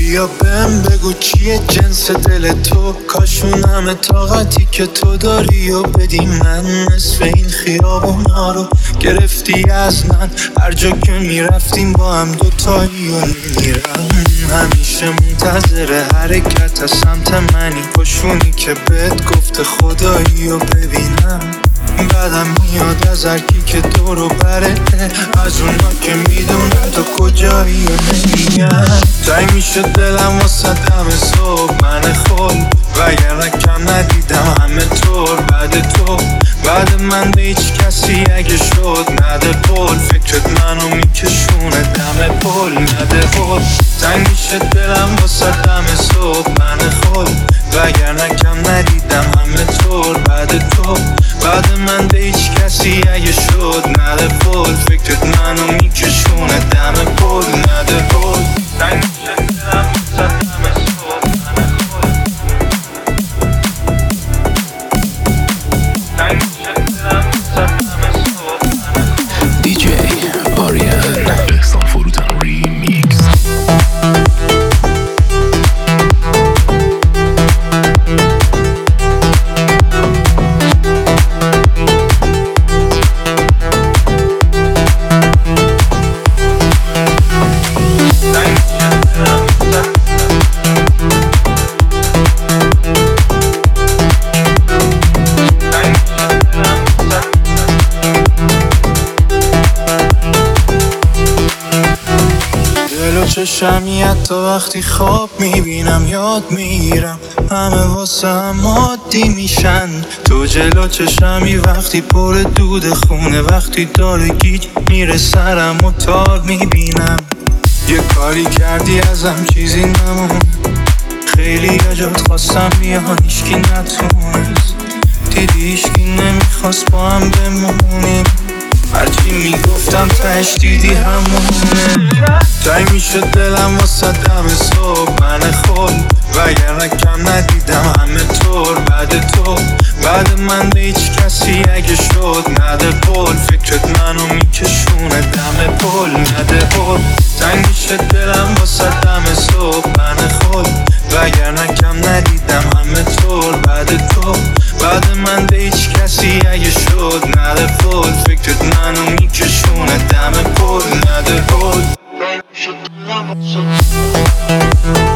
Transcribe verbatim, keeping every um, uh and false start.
بیا بهم بگو چیه جنس دل تو، کاشون همه طاقتی که تو داری و بدی من. نصف این خیابونا رو گرفتی از من، هر جا که میرفتیم با هم دوتایی و نمیرم. همیشه منتظر حرکت از سمت منی، پشونی که بهت گفته خدایی و ببینم. بعدم میاد از هرکی که دورو بره، از اونا که میدونن تو کجایی و نمیگن. تای میشه دلم واسه دم صبح من خل، وگرنه کم ندیدم همه طور بعد تو. بعد من به هیچ کسی اگه شد نده پول، فکرت منو میکشونه دم پول نده پول. تنگ میشه دلم واسه دم صبح من خل، وگرنه کم ندیدم همه طور بعد تو. بعد من به هیچ کسی اگه شد نده پول، فکرت منو میکشونه دم پول نده پول. تنگ میشه دلم واسه دم صبح من خل، تنگ میشه دلم واسه دم صبح من خل. دی جی آریان احسان فروتن ریمیکس. چشمی حتی وقتی خواب میبینم یاد میگیرم، همه واسه هم عادی میشن. تو جلو چشمی وقتی پر دود خونه، وقتی داره گیج میره سرم و تار میبینم. یه کاری کردی ازم چیزی نمون، خیلی اجاد خواستم بیان هیچکی نتونست، دیدی هیچکی نمیخواست با هم بمونیم. هرچی میگفتم تش دیدی همونه. تای میشه دلم واسه دم صبح من خل، وگرنه کم ندیدم همه طور بعد تو. بعد من به هیچ کسی اگه شد نده پول، فکرت منو میکشونه دم پول نده پول. تنگ میشه دلم واسه دم صبح من خل، وگرنه کم ندیدم همه طور بعد تو. بعد من به هیچ کسی اگه شد نده پول، فکرت منو میکشونه دم پول نده پول.